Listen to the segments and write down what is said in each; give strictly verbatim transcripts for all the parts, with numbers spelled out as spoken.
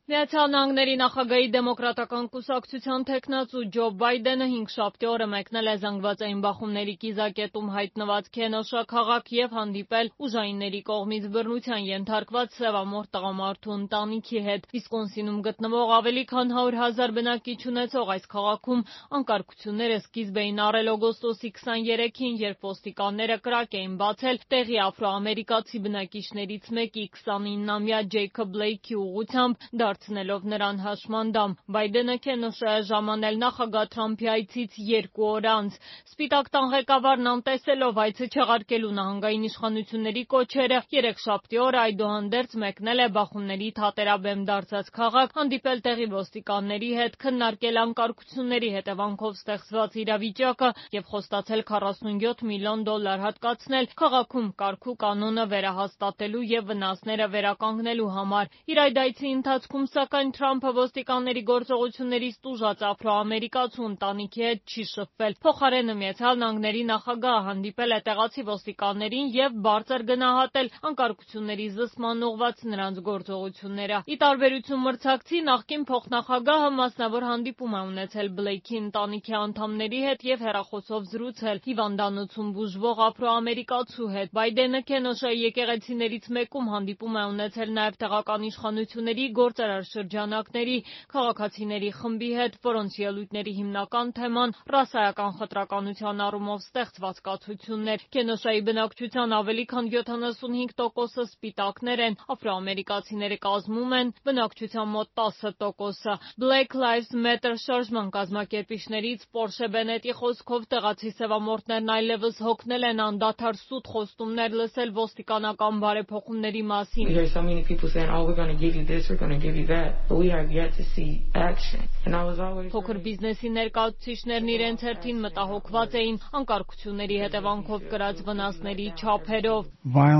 Միացյալ Նահանգների նախագահի դեմոկրատական կուսակցության թեկնածու Ջո Բայդենը հինգշաբթի օրը մեկնել է զանգվածային բախումների կիզակետում հայտնված Քենոշա քաղաք և հանդիպել ուժայինների կողմից բռնության ենթարկված սևամորթ տղամարդու ընտանիքի հետ։ Վիսկոնսինում գտնվող ավելի քան հարյուր հազար բնակիչ ունեցող այս քաղաքում անկարգությունները սկիզբ էին առել օգոստոսի քսաներեքին, երբ ոստիկանները կրակ էին բացել տեղի աֆրոամերիկացի բնակիչներից մեկի քսանինամյա Ջեյքոբ Բլեյքի ուղղությամբ, դարձնելով նրան հաշմանդամ։ Բայդենը Քենոշա է ժամանել նախագահ Թրամփի այցից երկու օր անց։ Սպիտակ տան ղեկավարն անտեսելով այցը չեղարկելու նահանգային իշխանությունների կոչերը, երեքշաբթի օրը այդուհանդերձ մեկնել է բախումների թատերաբեմ դարձած քաղաք, հանդիպել տեղի ոստիկանների հետ, քննարկել անկարգությունների հետևանքով ստեղծված իրավիճակը և խոստացել քառասունյոթ միլիոն դոլար հատկացնել քաղաքում կարգ ու կանոնը վերահաստատելու և վնասները վերականգնելու համար։ Իր այդ այցի ընթացքում սակայն Թրամփը ոստիկանների գործողություններից տուժած աֆրոամերիկացու ընտանիքի հետ չի շփվել։ Փոխարենը Միացյալ Նահանգների նախագահը հանդիպել է տեղացի ոստիկաններին և բարձր գնահատել անկարգությունների զսպման ուղղված նրանց գործողությունները։ Ի տարբերություն մրցակցի, նախկին փոխնախագահը մասնավոր հանդիպում է ունեցել Բլեյքի ընտանիքի անդամների հետ և հեռախոսով զրուցել հիվանդանոցում բուժվող աֆրոամերիկացու հետ։ Բայդենը Քենոշայի եկեղեցիներից մեկում հանդիպում է ունեցել նաև տեղական իշխանությունների, գործարար շրջանակների, քաղաքացիների խմբի հետ, որոնց ելույթների հիմնական թեման ռասայական խտրականության առումով ստեղծված կացություններ։ Քենոշայի բնակչության ավելի քան յոթանասունհինգ տոկոսը սպիտակներ են, աֆրոամերիկացիները կազմում են բնակչության մոտ տասը տոկոսը։ Black Lives Matter շարժման կազմակերպիչներից Պորշե Բենետի խոսքով տեղացի սևամորթներն այլևս հոգնել են անդադար սուտ խոստումներ լսել ոստիկանական բարեփոխումների մասին։ Փոքր բիզնեսի ներկայացուցիչներն իրենց հերթին մտահոգված էին անկարգությունների հետևանքով կրած վնասների չափերով։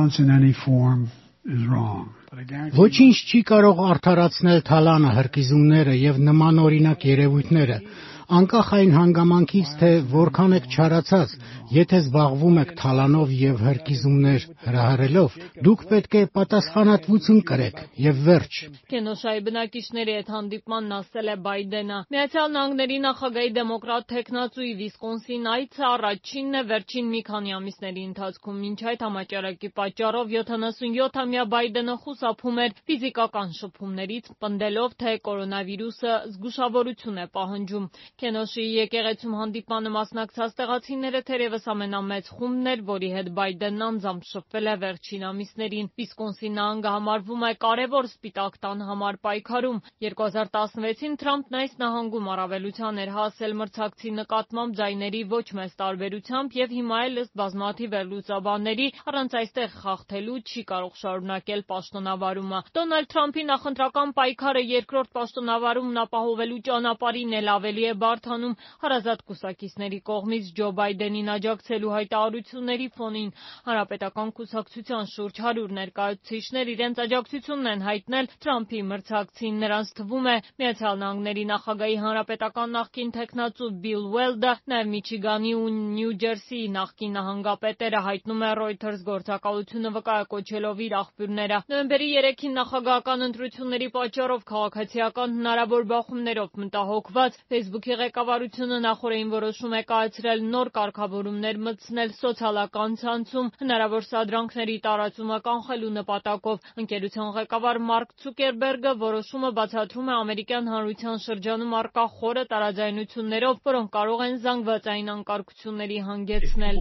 Ոչինչ չի կարող արդարացնել թալանը, հրկիզումները և նմանօրինակ երևույթները, անկախ այն հանգամանքից, թե որքան եք չարացած, եթե զբաղվում եք թալանով և հրկիզումներ հրահրելով, դուք պետք է պատասխանատվություն կրեք և վերջ։ Քենոշայի բնակիչների հետ հանդիպմանն ասել է Բայդենը։ Միացյալ Նահանգների նախագահի դեմոկրատ թեկնածուի Վիսկոնսին այցը առաջինն է վերջին մի քանի ամիսների ընթացքում։ Մինչ այդ համաճարակի պատճառով յոթանասունյոթամյա Բայդենը խուսափում էր ֆիզիկական շփումներից, պնդելով, թե կորոնավիրուսը զգուշավորություն է պահանջում։ Քենոշիի եկեղեցում հանդիպմանը մասնակցած տեղացիները թերևս ամենամեծ խումբն էր, որի հետ Բայդենն անձամբ շփվել է վերջին ամիսներին։ Վիսկոնսին նահանգը համարվում է կարևոր Սպիտակ տան համար պայքարում։ երկու հազար տասնվեցին Թրամփն այս նահանգում առավելության էր հասել մրցակցի նկատմամբ ձայների ոչ մեծ տարբերությամբ և հիմա էլ ըստ բազմաթիվ վերլուծաբանների առանց այստեղ խախտելու չի կարող շարունակել պաշտոնավարումը։ Դոնալդ Թրամփի նախընտրական պայքարը երկրորդ պաշտոնավարումն ապահովելու ճանապարհին էլ ավելի է բարդանում հարազատ կուսակիցների կողմից Ջո Բայդենին աջակցելու հայտարարությունների ֆոնին։ Հանրապետական կուսակցության շուրջ հարյուր ներկայացուցիչներ իրենց աջակցությունն են հայտնել Թրամփի մրցակցին։ Նրանց թվում է Միացյալ Նահանգների նախագահի հանրապետական նախկին թեկնածու Բիլ Ուելդը, նաև Միչիգանի ու Նյու Ջերսիի նախկին նահանգապետերը, հայտնում է Reuters գործակալությունը վկայակոչելով իր աղբյուրները։ Նոյեմբերի երեքին նախագահական ընտրությունների պատճառով քաղաքացիական հնարավոր բախումներով մտահոգված Facebook-ի ղեկավարությունը նախօրեին որոշում է կայացրել նոր կարգավորումներ մտցնել սոցիալական ցանցում հնարավոր սադրանքների տարածումը կանխելու նպատակով։ Ընկերության ղեկավար Մարկ Ցուկերբերգը որոշումը բացատրում է ամերիկյան հանրության շրջանում առկա խորը տարաձայնություններով, որոնք կարող են զանգվածային անկարգությունների հանգեցնել։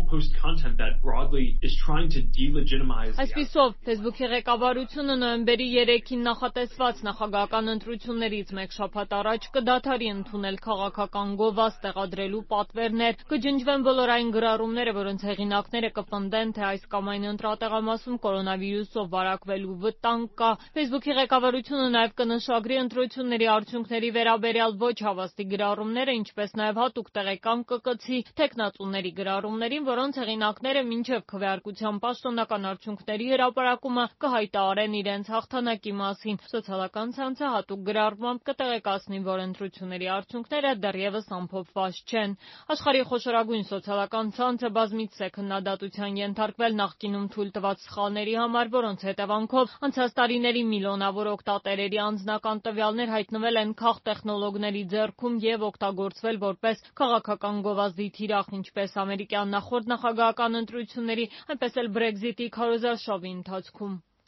Այսպիսով, Facebook-ի ղեկավարությունը նոյեմբերի երեքին նախատեսված նախագահական ընտրություններից մեկ շաբաթ առաջ կդադարի ընդունել քաղաքական գովազդ տեղադրելու պատվերներ, կջնջվեն բոլոր այն գրառումները, որոնց հեղինակները կպնդեն, թե այս կամ այն ընտրատեղամասում կորոնավիրուսով վարակվելու վտանգ կա։ Facebook-ի ղեկավարությունը նաև կնշագրի ընտրությունների արդյունքների վերաբերյալ ոչ հավաստի գրառումները, ինչպես նաև հատուկ տեղեկան կգցի թեկնածուների գրառումներին, որոնց հեղինակները մինչև քվեարկության պաշտոնական արդյունքների հրապարակումը կհայտարարեն իրենց հաղթանակի մասին։ Սոցիալական ցանցը հատուկ գրառմամբ կտեղեկացնի, որ ընտրությունների արդյունքները դեռևս ամփոփված չեն։ Աշխարհի խոշորագույն սոցիալական ցանցը բազմիցս է քննադատության ենթարկվել նախկինում թույլ տված սխալների համար, որոնց հետևանքով անցած տարիների միլիոնավոր օգտատերերի անձնական տվյալներ հայտնվել են քաղտեխնոլոգների ձեռքում և օգտագործվել որպես քաղաքական գովազդի թիրախ, ինչպես ամերիկյան նախորդ նախագահական ընտրությունների, այնպես էլ Բրեքզիտի քարոզարշավի ընթացքում։